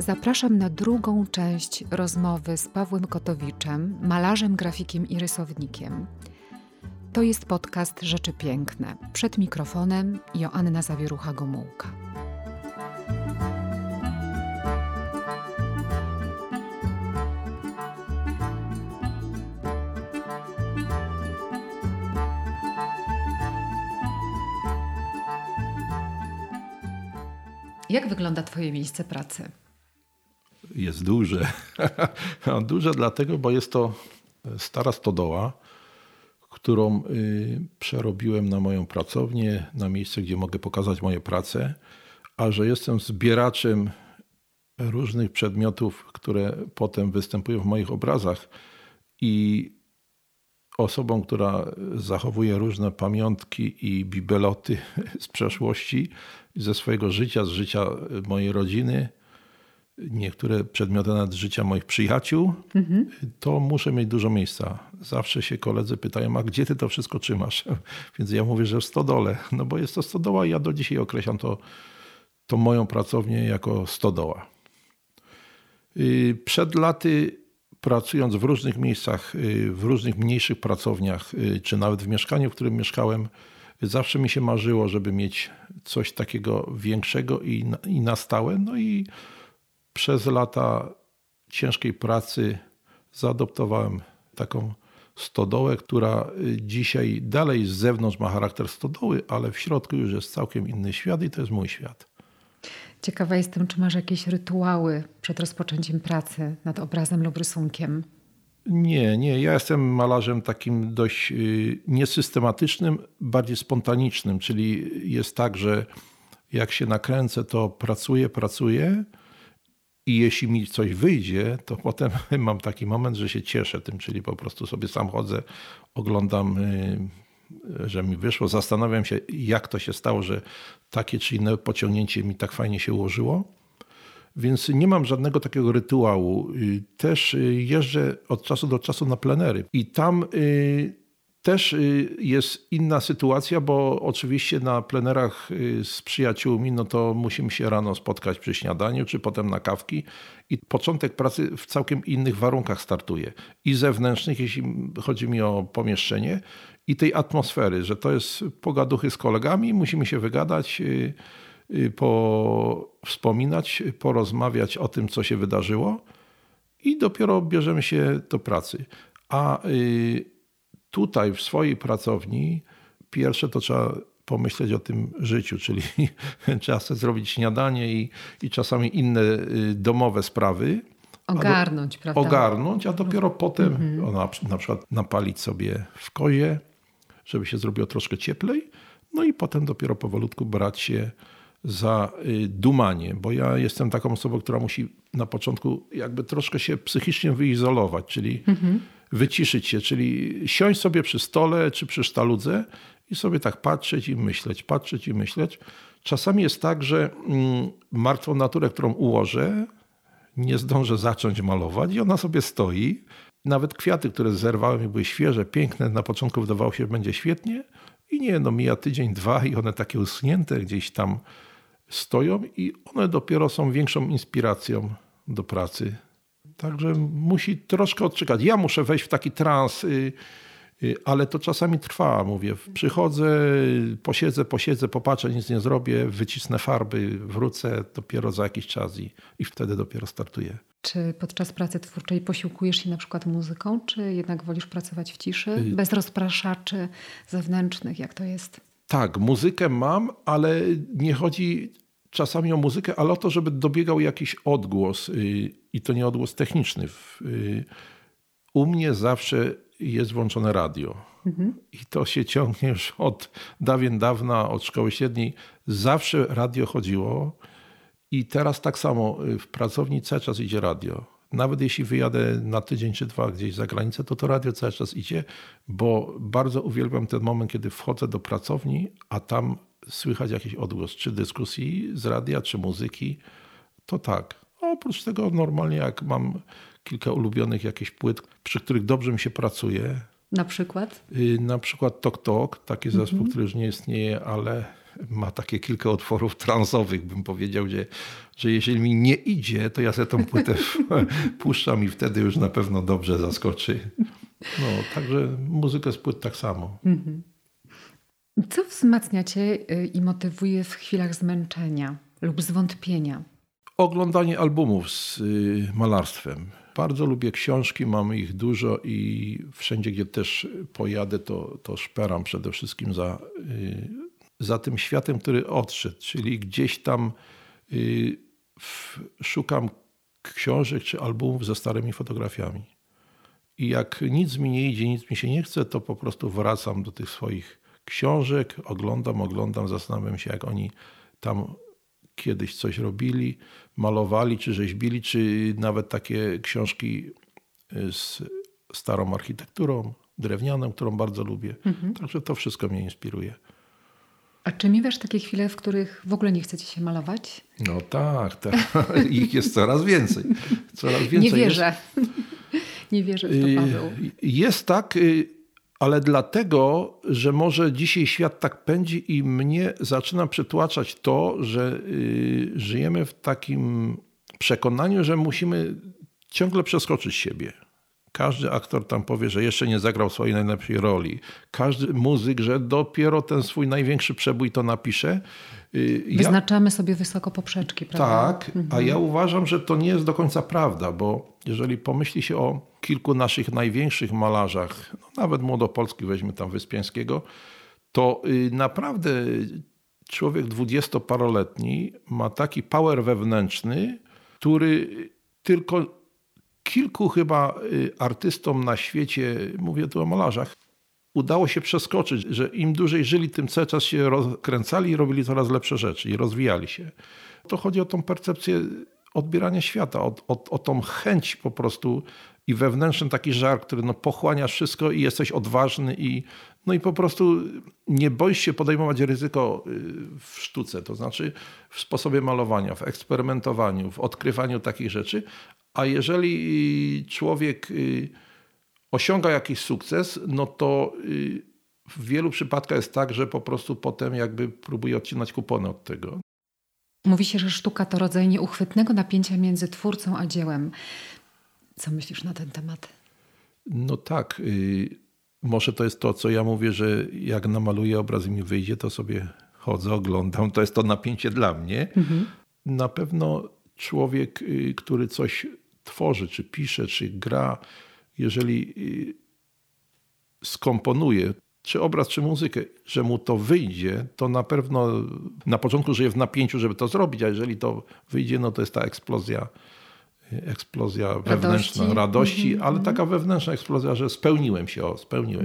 Zapraszam na drugą część rozmowy z Pawłem Kotowiczem, malarzem, grafikiem i rysownikiem. To jest podcast Rzeczy Piękne. Przed mikrofonem Joanna Zawierucha-Gomułka. Jak wygląda Twoje miejsce pracy? Jest duże. Duże dlatego, bo jest to stara stodoła, którą przerobiłem na moją pracownię, na miejsce, gdzie mogę pokazać moje prace, a że jestem zbieraczem różnych przedmiotów, które potem występują w moich obrazach i osobą, która zachowuje różne pamiątki i bibeloty z przeszłości, ze swojego życia, z życia mojej rodziny, niektóre przedmioty nawet z życia moich przyjaciół, to muszę mieć dużo miejsca. Zawsze się koledzy pytają, a gdzie ty to wszystko trzymasz? Więc ja mówię, że w stodole. No bo jest to stodoła i ja do dzisiaj określam to moją pracownię jako stodoła. Przed laty, pracując w różnych miejscach, w różnych mniejszych pracowniach, czy nawet w mieszkaniu, w którym mieszkałem, zawsze mi się marzyło, żeby mieć coś takiego większego i na stałe. No i przez lata ciężkiej pracy zaadoptowałem taką stodołę, która dzisiaj dalej z zewnątrz ma charakter stodoły, ale w środku już jest całkiem inny świat i to jest mój świat. Ciekawa jestem, czy masz jakieś rytuały przed rozpoczęciem pracy nad obrazem lub rysunkiem? Nie. Ja jestem malarzem takim dość niesystematycznym, bardziej spontanicznym, czyli jest tak, że jak się nakręcę, to pracuję i jeśli mi coś wyjdzie, to potem mam taki moment, że się cieszę tym, czyli po prostu sobie sam chodzę, oglądam, że mi wyszło, zastanawiam się, jak to się stało, że takie czy inne pociągnięcie mi tak fajnie się ułożyło. Więc nie mam żadnego takiego rytuału. Też jeżdżę od czasu do czasu na plenery i tam też jest inna sytuacja, bo oczywiście na plenerach z przyjaciółmi, no to musimy się rano spotkać przy śniadaniu, czy potem na kawki i początek pracy w całkiem innych warunkach startuje. I zewnętrznych, jeśli chodzi mi o pomieszczenie, i tej atmosfery, że to jest pogaduchy z kolegami, musimy się wygadać, wspominać, porozmawiać o tym, co się wydarzyło i dopiero bierzemy się do pracy. A tutaj w swojej pracowni pierwsze to trzeba pomyśleć o tym życiu, czyli trzeba sobie zrobić śniadanie i czasami inne domowe sprawy. Ogarnąć, prawda? Ogarnąć, a dopiero potem na przykład napalić sobie w kozie, żeby się zrobiło troszkę cieplej. No i potem dopiero powolutku brać się za dumanie, bo ja jestem taką osobą, która musi na początku jakby troszkę się psychicznie wyizolować, czyli wyciszyć się, czyli siąść sobie przy stole czy przy sztaludze i sobie tak patrzeć i myśleć. Czasami jest tak, że martwą naturę, którą ułożę, nie zdążę zacząć malować i ona sobie stoi. Nawet kwiaty, które zerwałem i były świeże, piękne, na początku wydawało się, że będzie świetnie i mija tydzień, dwa i one takie uschnięte gdzieś tam stoją i one dopiero są większą inspiracją do pracy. Także musi troszkę odczekać. Ja muszę wejść w taki trans, ale to czasami trwa, mówię. Przychodzę, posiedzę, popatrzę, nic nie zrobię, wycisnę farby, wrócę dopiero za jakiś czas i wtedy dopiero startuję. Czy podczas pracy twórczej posiłkujesz się na przykład muzyką, czy jednak wolisz pracować w ciszy, bez rozpraszaczy zewnętrznych? Jak to jest? Tak, muzykę mam, ale nie chodzi czasami o muzykę, ale o to, żeby dobiegał jakiś odgłos i to nie odgłos techniczny. U mnie zawsze jest włączone radio i to się ciągnie już od dawien dawna, od szkoły średniej. Zawsze radio chodziło i teraz tak samo w pracowni cały czas idzie radio. Nawet jeśli wyjadę na tydzień czy dwa gdzieś za granicę, to radio cały czas idzie, bo bardzo uwielbiam ten moment, kiedy wchodzę do pracowni, a tam słychać jakiś odgłos, czy dyskusji z radia, czy muzyki, to tak. Oprócz tego normalnie jak mam kilka ulubionych jakichś płyt, przy których dobrze mi się pracuje. Na przykład? Na przykład Tok Tok, taki zespół, który już nie istnieje, ale ma takie kilka utworów transowych, bym powiedział, że jeżeli mi nie idzie, to ja sobie tą płytę puszczam i wtedy już na pewno dobrze zaskoczy. No, także muzykę z płyt tak samo. Co wzmacnia cię i motywuje w chwilach zmęczenia lub zwątpienia? Oglądanie albumów z malarstwem. Bardzo lubię książki, mamy ich dużo i wszędzie, gdzie też pojadę, to szperam przede wszystkim za tym światem, który odszedł. Czyli gdzieś tam szukam książek czy albumów ze starymi fotografiami. I jak nic mi nie idzie, nic mi się nie chce, to po prostu wracam do tych swoich książek, oglądam, zastanawiam się, jak oni tam kiedyś coś robili, malowali, czy rzeźbili, czy nawet takie książki z starą architekturą, drewnianą, którą bardzo lubię. Także to wszystko mnie inspiruje. A czy miewasz takie chwile, w których w ogóle nie chce ci się malować? No tak. Ich jest coraz więcej. Nie wierzę. Nie wierzę w to, Paweł. Jest tak, ale dlatego, że może dzisiaj świat tak pędzi i mnie zaczyna przytłaczać to, że żyjemy w takim przekonaniu, że musimy ciągle przeskoczyć siebie. Każdy aktor tam powie, że jeszcze nie zagrał swojej najlepszej roli. Każdy muzyk, że dopiero ten swój największy przebój to napisze. Wyznaczamy sobie wysoko poprzeczki, prawda? Tak, a ja uważam, że to nie jest do końca prawda, bo jeżeli pomyśli się o kilku naszych największych malarzach, no nawet młodopolskich, weźmy tam Wyspiańskiego, to naprawdę człowiek 20-paroletni ma taki power wewnętrzny, który tylko kilku chyba artystom na świecie, mówię tu o malarzach, udało się przeskoczyć, że im dłużej żyli, tym cały czas się rozkręcali i robili coraz lepsze rzeczy i rozwijali się. To chodzi o tą percepcję odbierania świata, o tą chęć po prostu i wewnętrzny taki żar, który pochłania wszystko i jesteś odważny i po prostu nie boisz się podejmować ryzyko w sztuce, to znaczy w sposobie malowania, w eksperymentowaniu, w odkrywaniu takich rzeczy. A jeżeli człowiek osiąga jakiś sukces, no to w wielu przypadkach jest tak, że po prostu potem jakby próbuje odcinać kupony od tego. Mówi się, że sztuka to rodzaj nieuchwytnego napięcia między twórcą a dziełem. Co myślisz na ten temat? No tak. Może to jest to, co ja mówię, że jak namaluję obraz i mi wyjdzie, to sobie chodzę, oglądam. To jest to napięcie dla mnie. Na pewno człowiek, który coś tworzy, czy pisze, czy gra, jeżeli skomponuje, czy obraz, czy muzykę, że mu to wyjdzie, to na pewno na początku żyje w napięciu, żeby to zrobić, a jeżeli to wyjdzie, no to jest ta eksplozja wewnętrzna, radości, ale taka wewnętrzna eksplozja, że spełniłem się.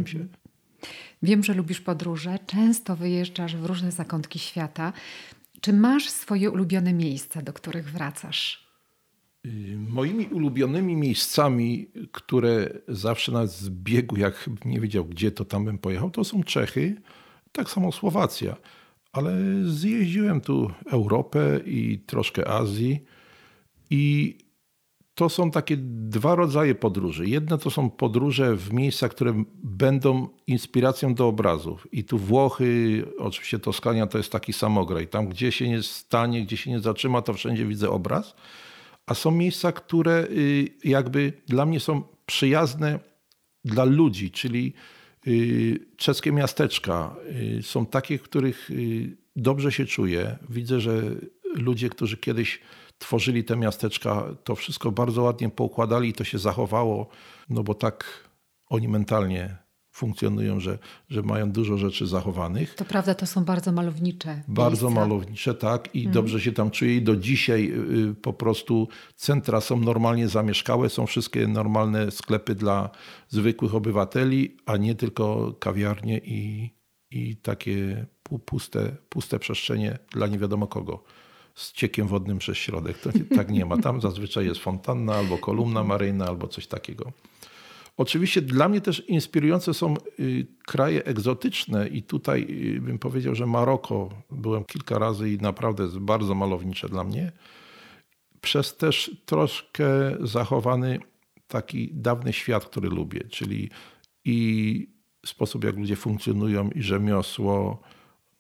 Wiem, że lubisz podróże, często wyjeżdżasz w różne zakątki świata. Czy masz swoje ulubione miejsca, do których wracasz? Moimi ulubionymi miejscami, które zawsze nas z biegu, jak nie wiedział gdzie, to tam bym pojechał, to są Czechy, tak samo Słowacja. Ale zjeździłem tu Europę i troszkę Azji i to są takie dwa rodzaje podróży. Jedne to są podróże w miejscach, które będą inspiracją do obrazów. I tu Włochy, oczywiście Toskania to jest taki samograj. Tam gdzie się nie stanie, gdzie się nie zatrzyma, to wszędzie widzę obraz. A są miejsca, które jakby dla mnie są przyjazne dla ludzi, czyli czeskie miasteczka są takie, w których dobrze się czuję. Widzę, że ludzie, którzy kiedyś tworzyli te miasteczka, to wszystko bardzo ładnie poukładali i to się zachowało, no bo tak oni mentalnie funkcjonują, że mają dużo rzeczy zachowanych. To prawda, to są bardzo malownicze Bardzo miejsca. malownicze, tak. I dobrze się tam czuję. I do dzisiaj po prostu centra są normalnie zamieszkałe, są wszystkie normalne sklepy dla zwykłych obywateli, a nie tylko kawiarnie i takie puste przestrzenie dla nie wiadomo kogo. Z ciekiem wodnym przez środek. To tak nie ma. Tam zazwyczaj jest fontanna albo kolumna maryjna albo coś takiego. Oczywiście dla mnie też inspirujące są kraje egzotyczne i tutaj bym powiedział, że Maroko byłem kilka razy i naprawdę jest bardzo malownicze dla mnie. Przez też troszkę zachowany taki dawny świat, który lubię, czyli i sposób jak ludzie funkcjonują i rzemiosło.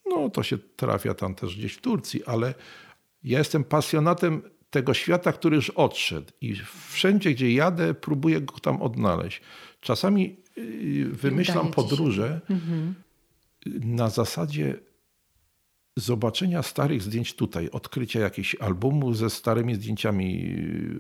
No to się trafia tam też gdzieś w Turcji, ale ja jestem pasjonatem tego świata, który już odszedł i wszędzie, gdzie jadę, próbuję go tam odnaleźć. Czasami wymyślam podróże na zasadzie zobaczenia starych zdjęć tutaj, odkrycia jakichś albumów ze starymi zdjęciami.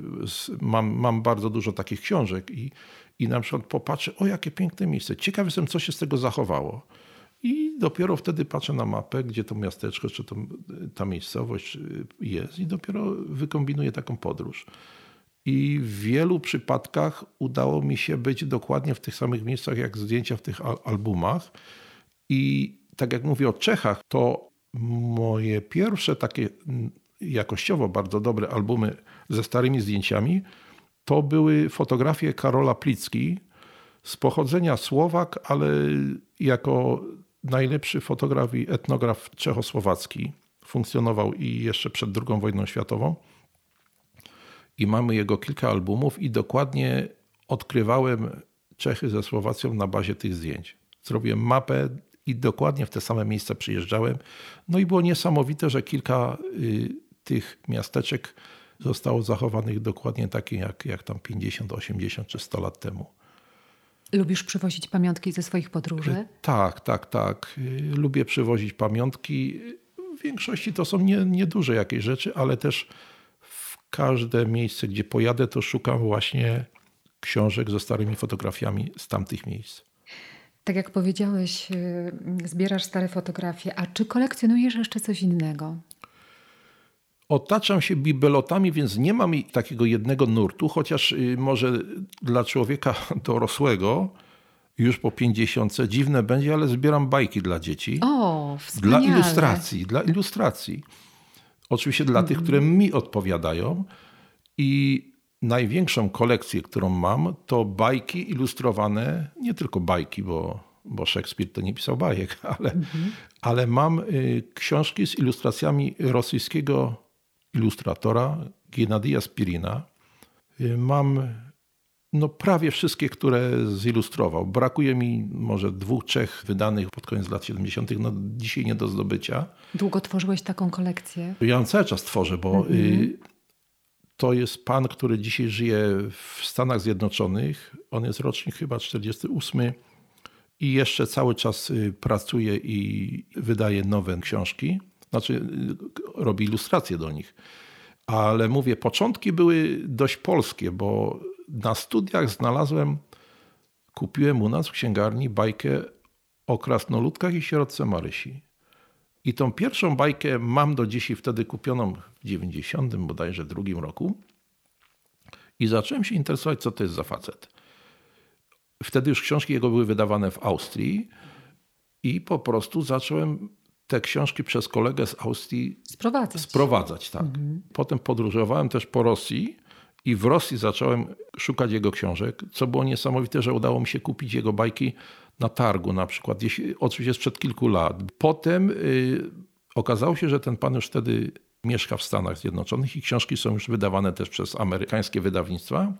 Mam bardzo dużo takich książek i na przykład popatrzę, o jakie piękne miejsce. Ciekaw jestem, co się z tego zachowało. I dopiero wtedy patrzę na mapę, gdzie to miasteczko, czy ta miejscowość jest i dopiero wykombinuję taką podróż. I w wielu przypadkach udało mi się być dokładnie w tych samych miejscach, jak zdjęcia w tych albumach. I tak jak mówię o Czechach, to moje pierwsze takie jakościowo bardzo dobre albumy ze starymi zdjęciami to były fotografie Karola Plicki, z pochodzenia Słowak, ale jako najlepszy fotograf i etnograf czechosłowacki. Funkcjonował i jeszcze przed II wojną światową. I mamy jego kilka albumów i dokładnie odkrywałem Czechy ze Słowacją na bazie tych zdjęć. Zrobiłem mapę i dokładnie w te same miejsca przyjeżdżałem. No i było niesamowite, że kilka tych miasteczek zostało zachowanych dokładnie takie jak tam 50, 80 czy 100 lat temu. Lubisz przywozić pamiątki ze swoich podróży? Tak. Lubię przywozić pamiątki. W większości to są nieduże jakieś rzeczy, ale też w każde miejsce, gdzie pojadę, to szukam właśnie książek ze starymi fotografiami z tamtych miejsc. Tak jak powiedziałeś, zbierasz stare fotografie, a czy kolekcjonujesz jeszcze coś innego? Otaczam się bibelotami, więc nie mam takiego jednego nurtu, chociaż może dla człowieka dorosłego już po 50 dziwne będzie, ale zbieram bajki dla dzieci. O, wspaniale. Dla ilustracji. Oczywiście dla tych, które mi odpowiadają. I największą kolekcję, którą mam, to bajki ilustrowane, nie tylko bajki, bo Szekspir to nie pisał bajek, ale mam książki z ilustracjami rosyjskiego ilustratora Gennadija Spirina. Mam prawie wszystkie, które zilustrował. Brakuje mi może 2-3 wydanych pod koniec lat 70. Dzisiaj nie do zdobycia. Długo tworzyłeś taką kolekcję? Ja ją cały czas tworzę, bo to jest pan, który dzisiaj żyje w Stanach Zjednoczonych. On jest rocznik chyba 48 i jeszcze cały czas pracuje i wydaje nowe książki. Znaczy robi ilustracje do nich. Ale mówię, początki były dość polskie, bo na studiach kupiłem u nas w księgarni bajkę o krasnoludkach i sierotce Marysi. I tą pierwszą bajkę mam do dzisiaj, wtedy kupioną w 90 bodajże drugim roku. I zacząłem się interesować, co to jest za facet. Wtedy już książki jego były wydawane w Austrii i po prostu zacząłem te książki przez kolegę z Austrii sprowadzać. Tak. Potem podróżowałem też po Rosji i w Rosji zacząłem szukać jego książek, co było niesamowite, że udało mi się kupić jego bajki na targu na przykład, oczywiście sprzed kilku lat. Potem okazało się, że ten pan już wtedy mieszka w Stanach Zjednoczonych i książki są już wydawane też przez amerykańskie wydawnictwa.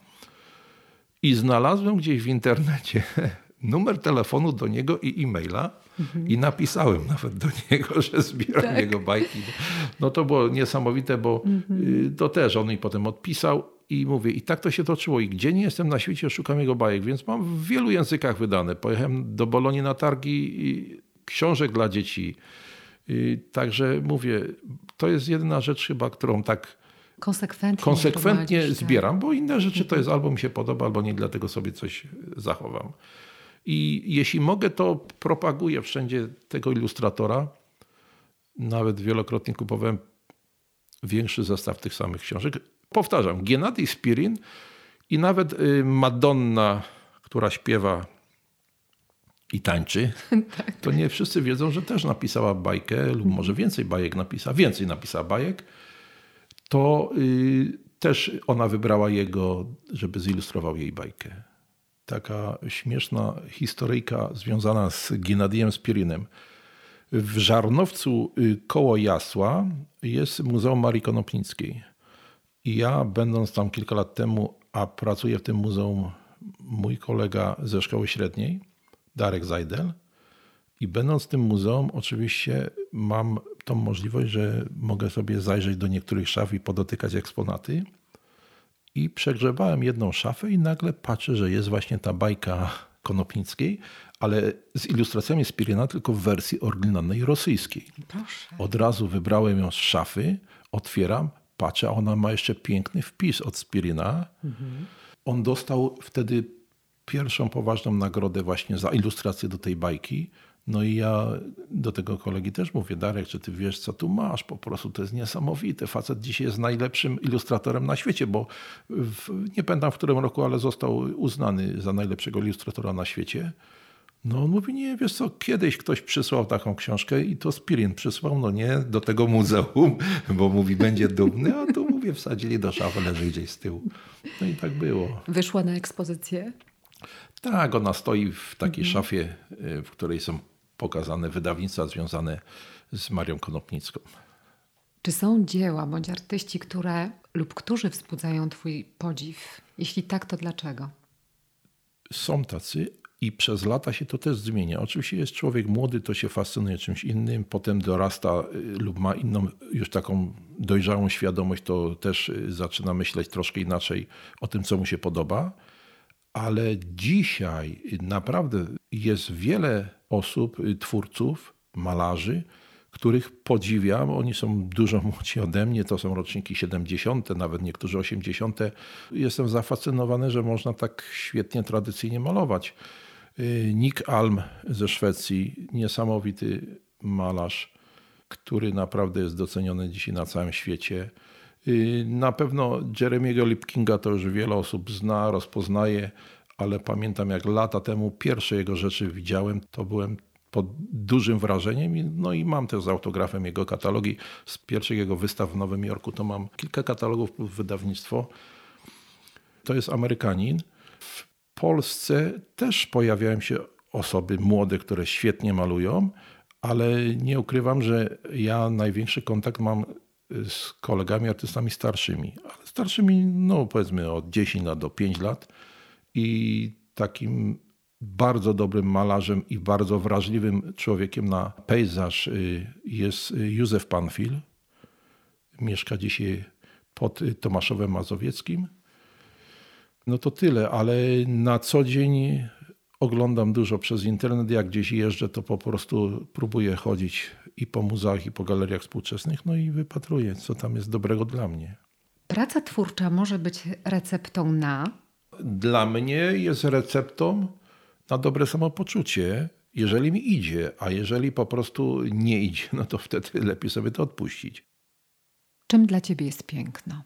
I znalazłem gdzieś w internecie numer telefonu do niego i e-maila i napisałem nawet do niego, że zbieram jego bajki. No to było niesamowite, bo to też on mi potem odpisał i mówię, i tak to się toczyło. I gdzie nie jestem na świecie, szukam jego bajek, więc mam w wielu językach wydane. Pojechałem do Bolonii na targi książek dla dzieci. Także mówię, to jest jedyna rzecz chyba, którą tak konsekwentnie zbieram, bo inne rzeczy to jest albo mi się podoba, albo nie, dlatego sobie coś zachowam. I jeśli mogę, to propaguję wszędzie tego ilustratora. Nawet wielokrotnie kupowałem większy zestaw tych samych książek. Powtarzam, Gennadij Spirin i nawet Madonna, która śpiewa i tańczy, to nie wszyscy wiedzą, że też napisała bajkę lub może więcej napisała bajek. To też ona wybrała jego, żeby zilustrował jej bajkę. Taka śmieszna historyjka związana z Gennadijem Spirinem. W Żarnowcu koło Jasła jest Muzeum Marii Konopnickiej. I ja, będąc tam kilka lat temu, a pracuje w tym muzeum mój kolega ze szkoły średniej, Darek Zajdel. I będąc w tym muzeum, oczywiście mam tą możliwość, że mogę sobie zajrzeć do niektórych szaf i podotykać eksponaty. I przegrzebałem jedną szafę i nagle patrzę, że jest właśnie ta bajka Konopnickiej, ale z ilustracjami Spirina, tylko w wersji oryginalnej rosyjskiej. Proszę. Od razu wybrałem ją z szafy, otwieram, patrzę, a ona ma jeszcze piękny wpis od Spirina. On dostał wtedy pierwszą poważną nagrodę właśnie za ilustrację do tej bajki. No i ja do tego kolegi też mówię: Darek, czy ty wiesz, co tu masz? Po prostu to jest niesamowite. Facet dzisiaj jest najlepszym ilustratorem na świecie, bo nie pamiętam w którym roku, ale został uznany za najlepszego ilustratora na świecie. No on mówi: nie, wiesz co, kiedyś ktoś przysłał taką książkę i to Spirin przysłał, no nie, do tego muzeum, bo mówi, będzie dumny, a tu mówię, wsadzili do szafy, leży gdzieś z tyłu. No i tak było. Wyszła na ekspozycję? Tak, ona stoi w takiej szafie, w której są pokazane wydawnictwa związane z Marią Konopnicką. Czy są dzieła bądź artyści, którzy wzbudzają twój podziw? Jeśli tak, to dlaczego? Są tacy i przez lata się to też zmienia. Oczywiście jest człowiek młody, to się fascynuje czymś innym, potem dorasta lub ma inną już taką dojrzałą świadomość, to też zaczyna myśleć troszkę inaczej o tym, co mu się podoba. Ale dzisiaj naprawdę jest wiele osób, twórców, malarzy, których podziwiam. Oni są dużo młodsi ode mnie, to są roczniki 70., nawet niektórzy 80. Jestem zafascynowany, że można tak świetnie, tradycyjnie malować. Nick Alm ze Szwecji, niesamowity malarz, który naprawdę jest doceniony dzisiaj na całym świecie. Na pewno Jeremiego Lipkinga to już wiele osób zna, rozpoznaje, ale pamiętam, jak lata temu pierwsze jego rzeczy widziałem, to byłem pod dużym wrażeniem. No i mam też z autografem jego katalogi. Z pierwszych jego wystaw w Nowym Jorku to mam kilka katalogów plus wydawnictwo. To jest Amerykanin. W Polsce też pojawiają się osoby młode, które świetnie malują, ale nie ukrywam, że ja największy kontakt mam z kolegami artystami starszymi. Ale starszymi, no powiedzmy od 10 lat do 5 lat. I takim bardzo dobrym malarzem i bardzo wrażliwym człowiekiem na pejzaż jest Józef Panfil. Mieszka dzisiaj pod Tomaszowem Mazowieckim. No to tyle, ale na co dzień oglądam dużo przez internet. Jak gdzieś jeżdżę, to po prostu próbuję chodzić i po muzeach, i po galeriach współczesnych, no i wypatruję, co tam jest dobrego dla mnie. Praca twórcza może być receptą na? Dla mnie jest receptą na dobre samopoczucie, jeżeli mi idzie, a jeżeli po prostu nie idzie, no to wtedy lepiej sobie to odpuścić. Czym dla ciebie jest piękno?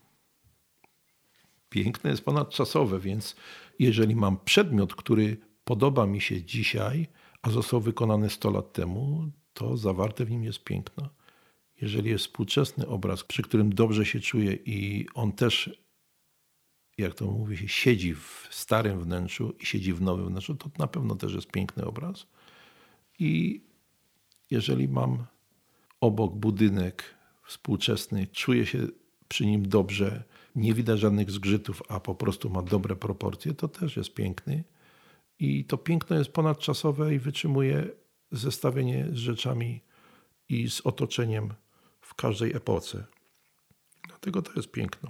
Piękno jest ponadczasowe, więc jeżeli mam przedmiot, który podoba mi się dzisiaj, a został wykonany 100 lat temu, to zawarte w nim jest piękno. Jeżeli jest współczesny obraz, przy którym dobrze się czuję i on też, jak to mówi się, siedzi w starym wnętrzu i siedzi w nowym wnętrzu, to na pewno też jest piękny obraz. I jeżeli mam obok budynek współczesny, czuję się przy nim dobrze, nie widać żadnych zgrzytów, a po prostu ma dobre proporcje, to też jest piękny. I to piękno jest ponadczasowe i wytrzymuje zestawienie z rzeczami i z otoczeniem w każdej epoce. Dlatego to jest piękno.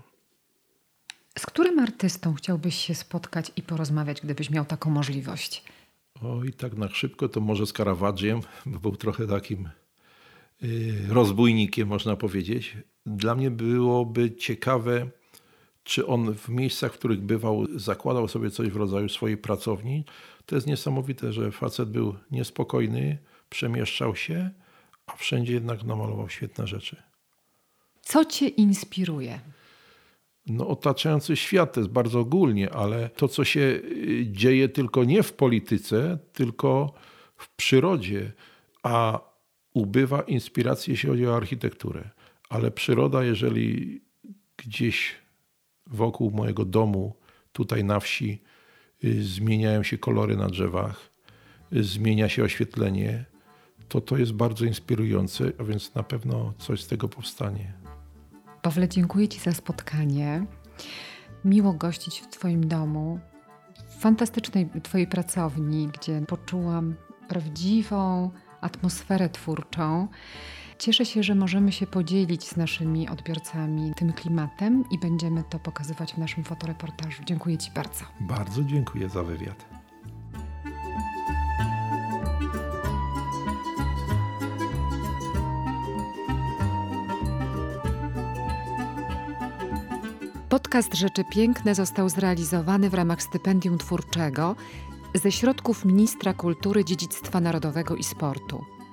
Z którym artystą chciałbyś się spotkać i porozmawiać, gdybyś miał taką możliwość? I tak na szybko to może z Caravagiem, bo był trochę takim rozbójnikiem, można powiedzieć. Dla mnie byłoby ciekawe, czy on w miejscach, w których bywał, zakładał sobie coś w rodzaju swojej pracowni. To jest niesamowite, że facet był niespokojny, przemieszczał się, a wszędzie jednak namalował świetne rzeczy. Co cię inspiruje? No, otaczający świat to jest bardzo ogólnie, ale to, co się dzieje tylko nie w polityce, tylko w przyrodzie, a ubywa inspiracji, jeśli chodzi o architekturę. Ale przyroda, jeżeli gdzieś wokół mojego domu, tutaj na wsi, zmieniają się kolory na drzewach, zmienia się oświetlenie, to jest bardzo inspirujące, a więc na pewno coś z tego powstanie. Pawle, dziękuję ci za spotkanie. Miło gościć w twoim domu, w fantastycznej twojej pracowni, gdzie poczułam prawdziwą atmosferę twórczą. Cieszę się, że możemy się podzielić z naszymi odbiorcami tym klimatem i będziemy to pokazywać w naszym fotoreportażu. Dziękuję Ci bardzo. Bardzo dziękuję za wywiad. Podcast Rzeczy Piękne został zrealizowany w ramach stypendium twórczego ze środków Ministra Kultury, Dziedzictwa Narodowego i Sportu.